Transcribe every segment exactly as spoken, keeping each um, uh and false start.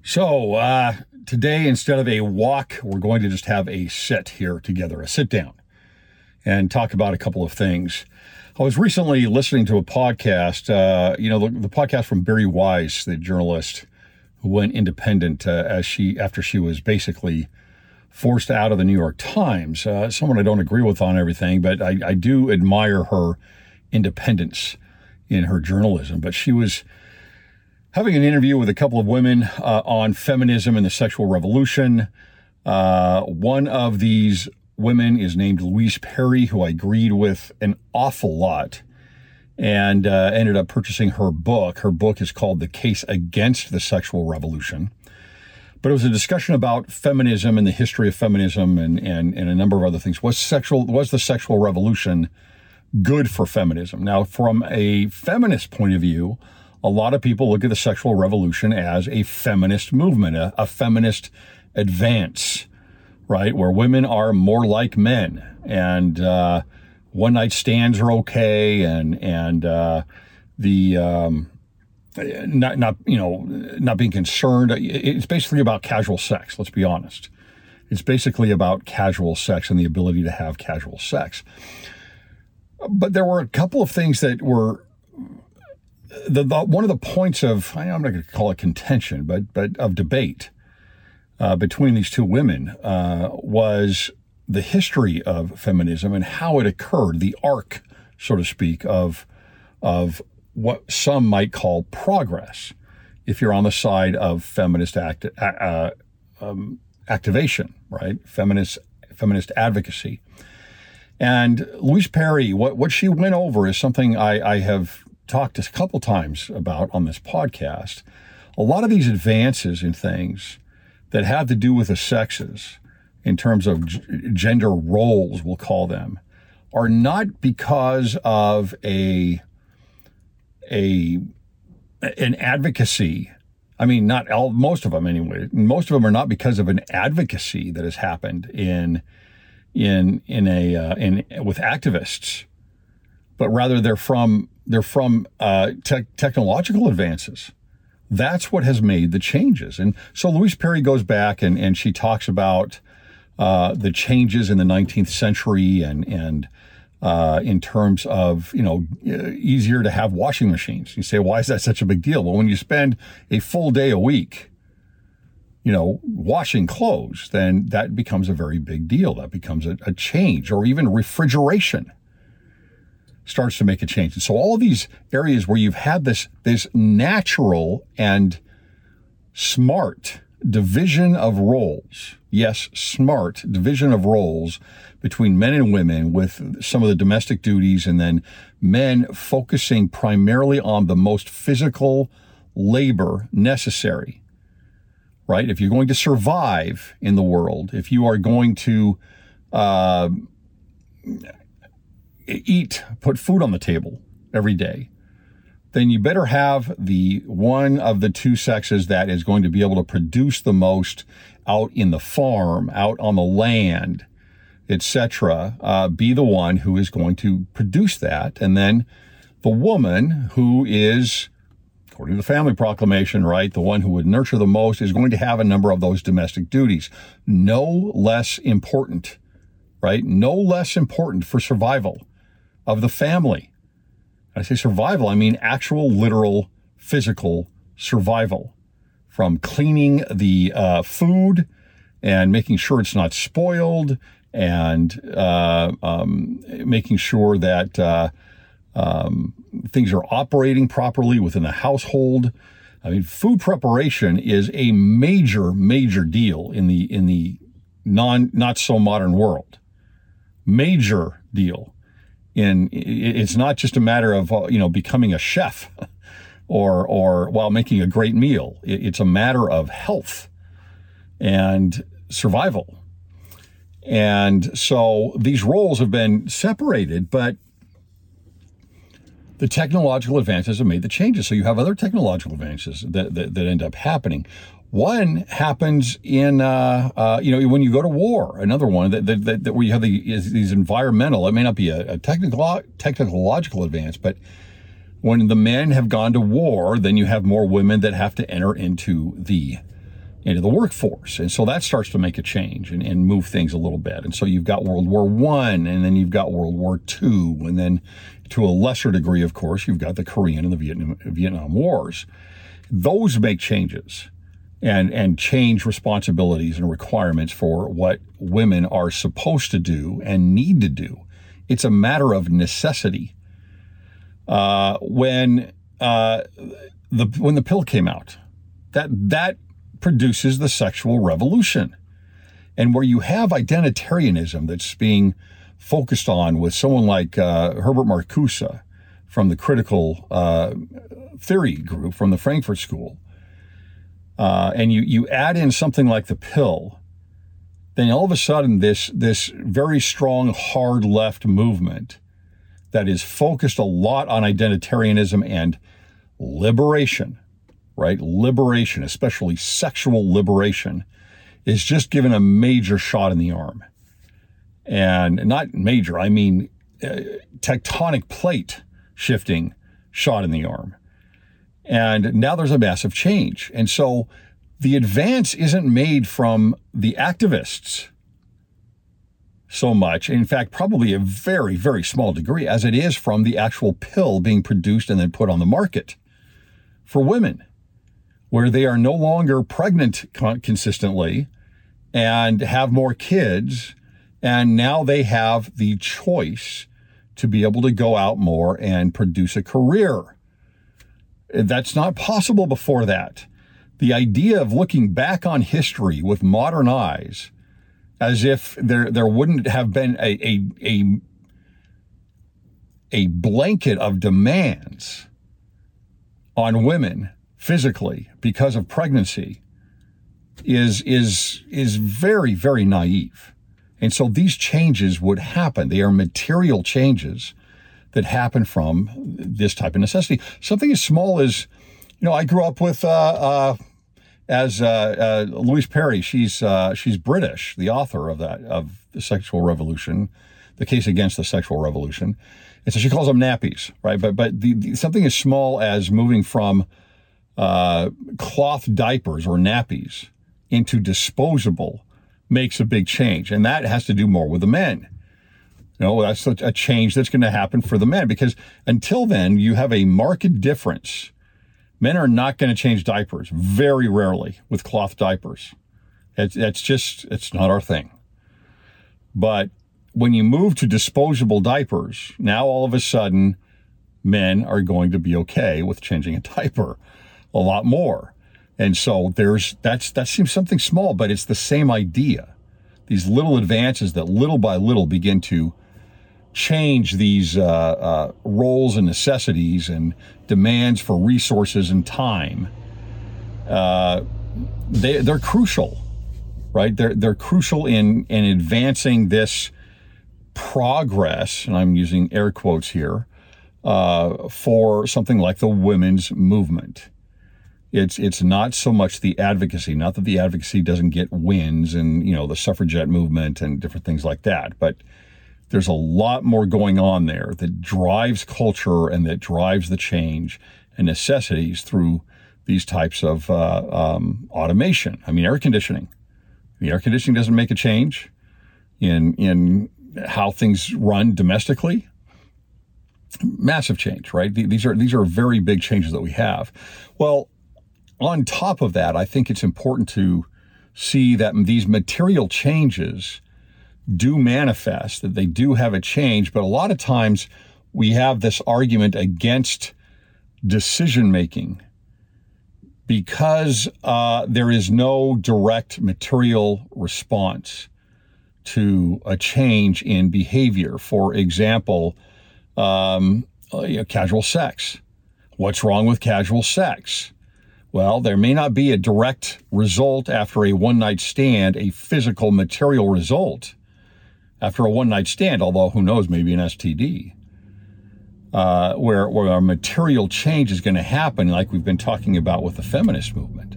So uh, today, instead of a walk, we're going to just have a sit here together, a sit down, and talk about a couple of things. I was recently listening to a podcast, uh, you know, the, the podcast from Bari Weiss, the journalist who went independent uh, as she after she was basically forced out of the New York Times. Uh, someone I don't agree with on everything, but I, I do admire her independence in her journalism. But she was having an interview with a couple of women uh, on feminism and the sexual revolution. Uh, one of these women is named Louise Perry, who I agreed with an awful lot, and uh, ended up purchasing her book. Her book is called The Case Against the Sexual Revolution. But it was a discussion about feminism and the history of feminism and, and, and a number of other things. Was sexual, was the sexual revolution good for feminism? Now, from a feminist point of view, a lot of people look at the sexual revolution as a feminist movement, a, a feminist advance, right? Where women are more like men, and uh, one night stands are okay, and and uh, the um, not not you know not being concerned. It's basically about casual sex. Let's be honest. It's basically about casual sex and the ability to have casual sex. But there were a couple of things that were. The, the, one of the points of, I'm not going to call it contention, but but of debate uh, between these two women uh, was the history of feminism and how it occurred, the arc, so to speak, of of what some might call progress, if you're on the side of feminist act, uh, um, activation, right? Feminist feminist advocacy. And Louise Perry, what what she went over is something I, I have talked a couple times about on this podcast. A lot of these advances in things that have to do with the sexes, in terms of g- gender roles, we'll call them, are not because of a a an advocacy. I mean, not all, most of them anyway. Most of them are not because of an advocacy that has happened in in in a uh, in with activists, but rather they're from they're from uh, te- technological advances. That's what has made the changes. And so Louise Perry goes back and, and she talks about uh, the changes in the nineteenth century and and uh, in terms of, you know, easier to have washing machines. You say, why is that such a big deal? Well, when you spend a full day a week, you know, washing clothes, then that becomes a very big deal. That becomes a, a change. Or even refrigeration starts to make a change. And so all of these areas where you've had this, this natural and smart division of roles, yes, smart division of roles between men and women with some of the domestic duties, and then men focusing primarily on the most physical labor necessary, right? If you're going to survive in the world, if you are going to uh, eat, put food on the table every day, then you better have the one of the two sexes that is going to be able to produce the most out in the farm, out on the land, et cetera, uh, be the one who is going to produce that. And then the woman who is, according to the family proclamation, right, the one who would nurture the most is going to have a number of those domestic duties. No less important, right? No less important for survival of the family. I say survival, I mean actual, literal, physical survival, from cleaning the uh, food and making sure it's not spoiled, and uh, um, making sure that uh, um, things are operating properly within the household. I mean, food preparation is a major, major deal in the in the non not so modern world. Major deal. In it's not just a matter of, you know, becoming a chef or or while making a great meal. It's a matter of health and survival. And so these roles have been separated, but the technological advances have made the changes. So you have other technological advances that that, that end up happening. One happens in, uh, uh, you know, when you go to war. Another one that, that, that, that where you have the, is, these environmental, it may not be a, a technical, technological advance, but when the men have gone to war, then you have more women that have to enter into the into the workforce. And so that starts to make a change and, and move things a little bit. And so you've got World War One, and then you've got World War Two, and then to a lesser degree, of course, you've got the Korean and the Vietnam, Vietnam Wars. Those make changes and, and change responsibilities and requirements for what women are supposed to do and need to do. It's a matter of necessity. Uh, when uh, the when the pill came out, that that produces the sexual revolution. And where you have identitarianism that's being focused on with someone like uh, Herbert Marcuse from the critical uh, theory group from the Frankfurt School, uh, and you, you add in something like the pill, then all of a sudden this, this very strong hard left movement that is focused a lot on identitarianism and liberation, right? Liberation, especially sexual liberation, is just given a major shot in the arm. And not major, I mean uh, tectonic plate shifting shot in the arm. And now there's a massive change. And so the advance isn't made from the activists so much, in fact, probably a very, very small degree, as it is from the actual pill being produced and then put on the market for women, where they are no longer pregnant con- consistently and have more kids, and now they have the choice to be able to go out more and produce a career. That's not possible before that. The idea of looking back on history with modern eyes as if there there wouldn't have been a a a, a blanket of demands on women physically because of pregnancy is is is very, very naive. And so these changes would happen. They are material changes that happen from this type of necessity. Something as small as, you know, I grew up with uh, uh, as uh, uh, Louise Perry. She's uh, she's British, the author of that of the Sexual Revolution, the case against the sexual revolution. And so she calls them nappies, right? But but the, the, something as small as moving from uh, cloth diapers or nappies into disposable makes a big change, and that has to do more with the men. You know, that's a change that's going to happen for the men, because until then, you have a marked difference. Men are not going to change diapers, very rarely, with cloth diapers. It's, that's just, it's not our thing. But when you move to disposable diapers, now all of a sudden, men are going to be okay with changing a diaper a lot more. And so there's, that's, that seems something small, but it's the same idea. These little advances that little by little begin to change these uh, uh, roles and necessities and demands for resources and time. Uh, they, they're crucial, right? They're, they're crucial in, in advancing this progress, and I'm using air quotes here, uh, for something like the women's movement. It's it's not so much the advocacy, not that the advocacy doesn't get wins and, you know, the suffragette movement and different things like that, but there's a lot more going on there that drives culture and that drives the change and necessities through these types of uh, um, automation. I mean, air conditioning. The air conditioning doesn't make a change in in how things run domestically. Massive change, right? These are these are very big changes that we have. Well, on top of that, I think it's important to see that these material changes do manifest, that they do have a change, but a lot of times we have this argument against decision-making because uh, there is no direct material response to a change in behavior. For example, um, you know, casual sex. What's wrong with casual sex? Well, there may not be a direct result after a one-night stand, a physical material result after a one-night stand, although who knows, maybe an S T D, uh, where, where a material change is going to happen, like we've been talking about with the feminist movement,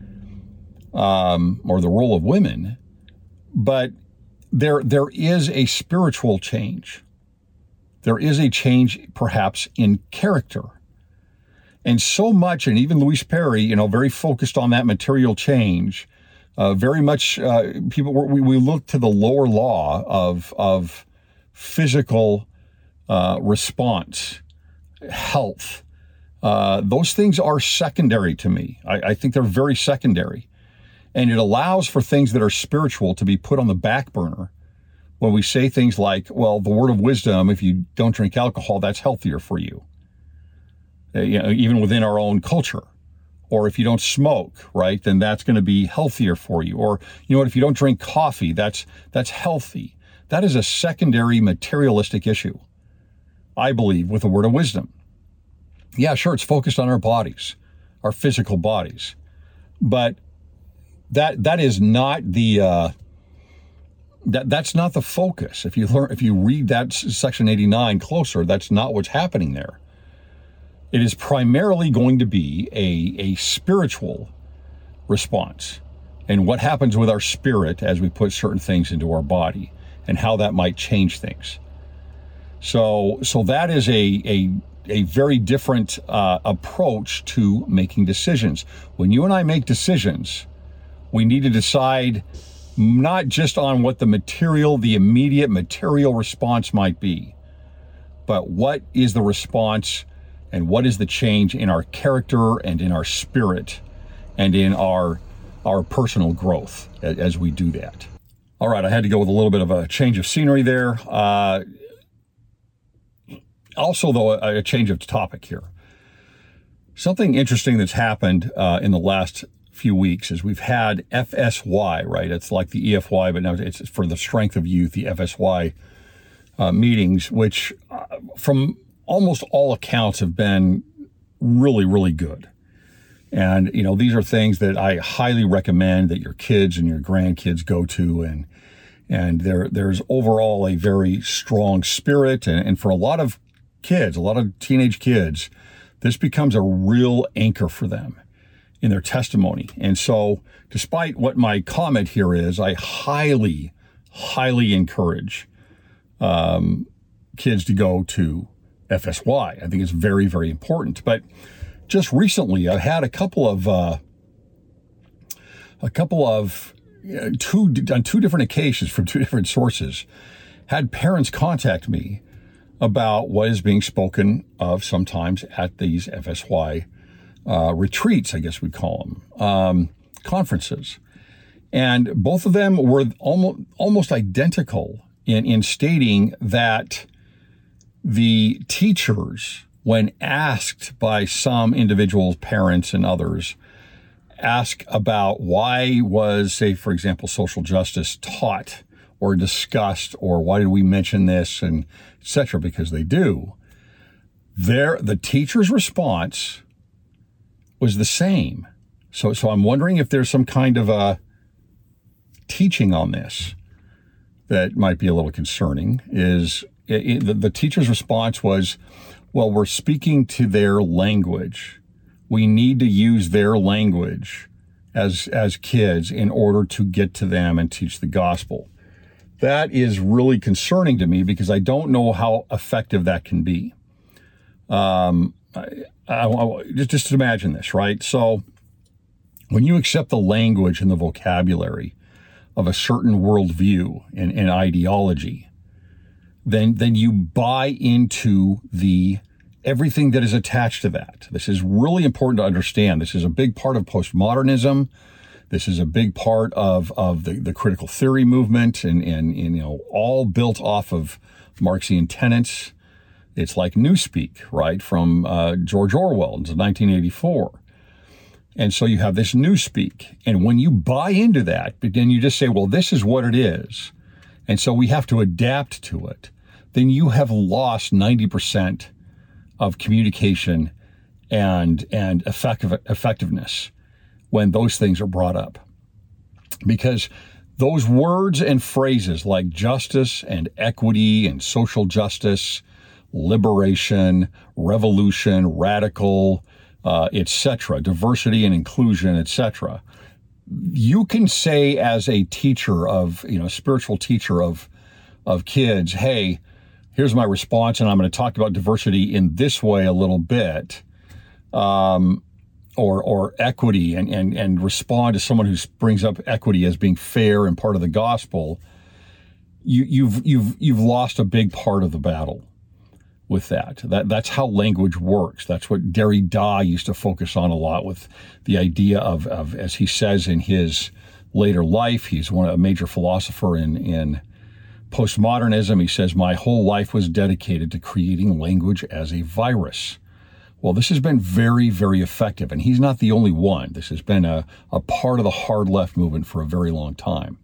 um, or the role of women. But there, there is a spiritual change. There is a change, perhaps, in character. And so much, and even Louise Perry, you know, very focused on that material change. Uh, very much, uh, people we, we look to the lower law of of physical uh, response, health. Uh, those things are secondary to me. I, I think they're very secondary, and it allows for things that are spiritual to be put on the back burner. When we say things like, "Well, the word of wisdom: if you don't drink alcohol, that's healthier for you." Uh, you know, even within our own culture. Or if you don't smoke, right, then that's going to be healthier for you. Or, you know what, if you don't drink coffee, that's that's healthy. That is a secondary materialistic issue, I believe, with the word of wisdom. Yeah, sure, it's focused on our bodies, our physical bodies. But that that is not the uh, that that's not the focus. If you learn, if you read that section eighty-nine closer, that's not what's happening there. It is primarily going to be a, a spiritual response, and what happens with our spirit as we put certain things into our body and how that might change things. So, so that is a, a, a very different uh, approach to making decisions. When you and I make decisions, we need to decide not just on what the material, the immediate material response might be, but what is the response and what is the change in our character and in our spirit and in our our personal growth as, as we do that. All right, I had to go with a little bit of a change of scenery there. Uh, also, though, a, a change of topic here. Something interesting that's happened uh, in the last few weeks is we've had F S Y, right? It's like the E F Y, but now it's for the Strength of Youth, the F S Y uh, meetings, which uh, from almost all accounts have been really, really good. And, you know, these are things that I highly recommend that your kids and your grandkids go to. And, and there, there's overall a very strong spirit. And, and for a lot of kids, a lot of teenage kids, this becomes a real anchor for them in their testimony. And so despite what my comment here is, I highly, highly encourage um, kids to go to F S Y. I think it's very, very important. But just recently, I've had a couple of, uh, a couple of, uh, two, on two different occasions from two different sources, had parents contact me about what is being spoken of sometimes at these F S Y uh, retreats, I guess we'd call them, um, conferences. And both of them were almost, almost identical in, in stating that the teachers, when asked by some individuals, parents and others, ask about why was, say, for example, social justice taught or discussed, or why did we mention this, and et cetera, because they do, there, the teacher's response was the same. So, so I'm wondering if there's some kind of a teaching on this that might be a little concerning. Is It, it, the, the teacher's response was, well, we're speaking to their language. We need to use their language as as kids in order to get to them and teach the gospel. That is really concerning to me because I don't know how effective that can be. Um, I, I, I, just, just imagine this, right? So when you accept the language and the vocabulary of a certain worldview and, and ideology, then then you buy into the everything that is attached to that. This is really important to understand. This is a big part of postmodernism. This is a big part of, of the, the critical theory movement, and, and, and, you know, all built off of Marxian tenets. It's like Newspeak, right, from uh, George Orwell in nineteen eighty-four. And so you have this Newspeak. And when you buy into that, but then you just say, well, this is what it is, and so we have to adapt to it, then you have lost ninety percent of communication and and effective, effectiveness when those things are brought up. Because those words and phrases like justice and equity and social justice, liberation, revolution, radical, uh, et cetera, diversity and inclusion, et cetera, you can say as a teacher of, you know, spiritual teacher of, of kids, hey, here's my response, and I'm going to talk about diversity in this way a little bit. um, or or equity and, and, and respond to someone who brings up equity as being fair and part of the gospel, you, you've you've you've lost a big part of the battle with that. That that's how language works. That's what Derrida used to focus on a lot, with the idea of, of as he says in his later life, he's one a major philosopher in in postmodernism. He says, "My whole life was dedicated to creating language as a virus." Well, this has been very, very effective, and he's not the only one. This has been a, a part of the hard left movement for a very long time.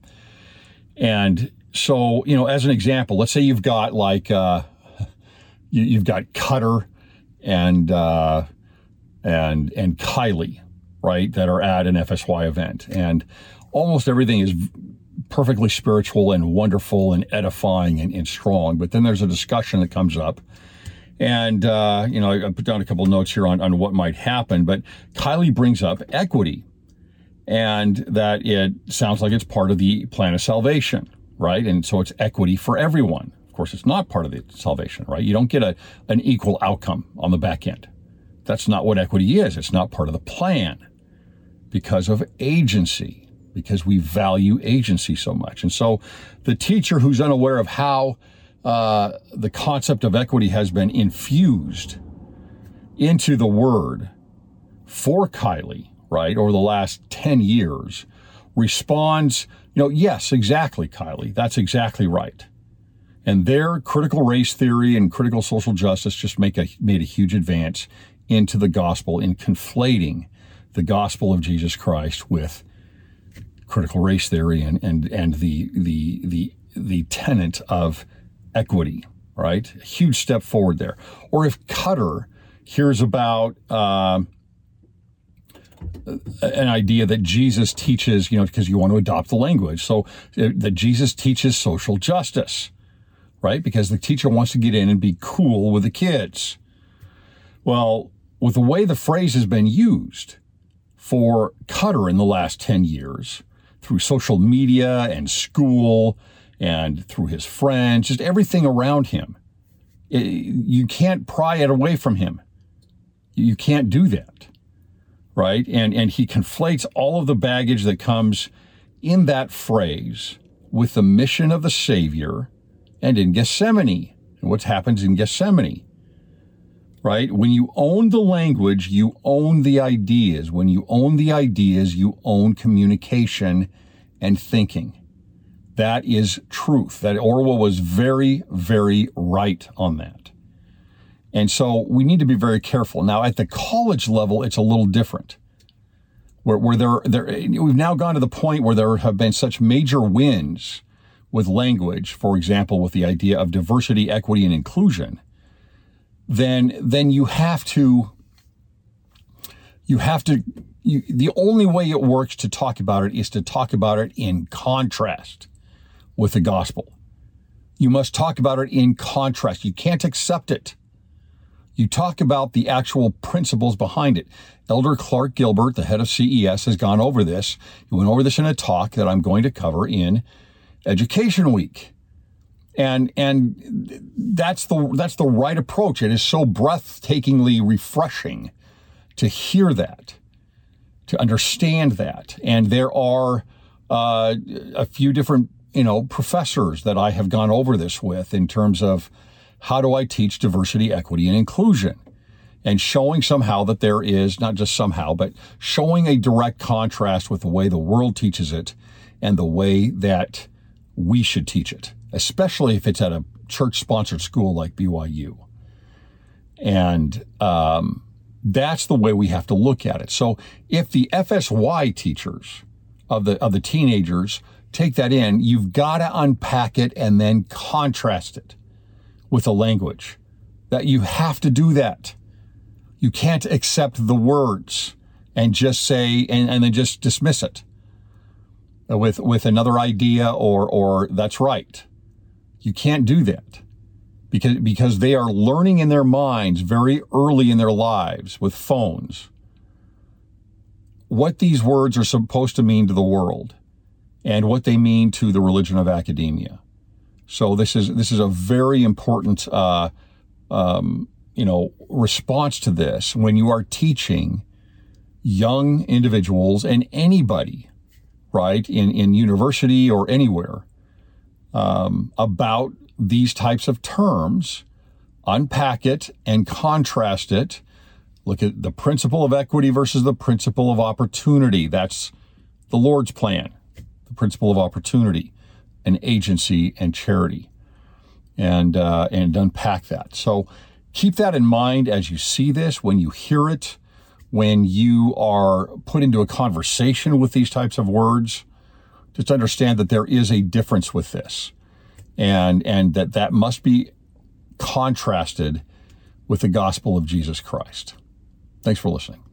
And so, you know, as an example, let's say you've got like uh, you, you've got Cutter and uh, and and Kylie, right, that are at an F S Y event, and almost everything is perfectly spiritual and wonderful and edifying and, and strong. But then there's a discussion that comes up. And, uh, you know, I put down a couple of notes here on, on what might happen. But Kylie brings up equity, and that it sounds like it's part of the plan of salvation, right? And so it's equity for everyone. Of course, it's not part of the salvation, right? You don't get a an equal outcome on the back end. That's not what equity is. It's not part of the plan because of agency. Because we value agency so much. And so the teacher who's unaware of how uh, the concept of equity has been infused into the word for Kylie, right, over the last ten years, responds, you know, yes, exactly, Kylie, that's exactly right. And their critical race theory and critical social justice just make a, made a huge advance into the gospel in conflating the gospel of Jesus Christ with critical race theory and and and the the the the tenet of equity, right? A huge step forward there. Or if Cutter hears about uh, an idea that Jesus teaches, you know, because you want to adopt the language, so uh, that Jesus teaches social justice, right? Because the teacher wants to get in and be cool with the kids. Well, with the way the phrase has been used for Cutter in the last ten years, through social media and school and through his friends, just everything around him, it, you can't pry it away from him. You can't do that, right? And and he conflates all of the baggage that comes in that phrase with the mission of the Savior and in Gethsemane, and what happens in Gethsemane, right? When you own the language, you own the ideas. When you own the ideas, you own communication and thinking. That is truth. That Orwell was very, very right on that. And so we need to be very careful. Now, at the college level, it's a little different. Where, where there, there, we've now gone to the point where there have been such major wins with language, for example, with the idea of diversity, equity, and inclusion, then then you have to, you have to, you, the only way it works to talk about it is to talk about it in contrast with the gospel. You must talk about it in contrast. You can't accept it. You talk about the actual principles behind it. Elder Clark Gilbert, the head of C E S, has gone over this. He went over this in a talk that I'm going to cover in Education Week. And and that's the that's the right approach. It is so breathtakingly refreshing to hear that, to understand that. And there are uh, a few different, you know, professors that I have gone over this with in terms of how do I teach diversity, equity, and inclusion, and showing somehow that there is, not just somehow, but showing a direct contrast with the way the world teaches it and the way that we should teach it, especially if it's at a church-sponsored school like B Y U. And um, that's the way we have to look at it. So if the F S Y teachers of the of the teenagers take that in, you've got to unpack it and then contrast it with the language. That you have to do that. You can't accept the words and just say, and, and then just dismiss it with with another idea or or that's right. You can't do that because because they are learning in their minds very early in their lives with phones what these words are supposed to mean to the world and what they mean to the religion of academia. So this is this is a very important uh, um, you know, response to this when you are teaching young individuals and anybody, right, in, in university or anywhere, um, about these types of terms. Unpack it and contrast it. Look at the principle of equity versus the principle of opportunity. That's the Lord's plan, the principle of opportunity and agency and charity, and uh, and unpack that. So keep that in mind as you see this, when you hear it, when you are put into a conversation with these types of words. Just understand that there is a difference with this, and and that that must be contrasted with the gospel of Jesus Christ. Thanks for listening.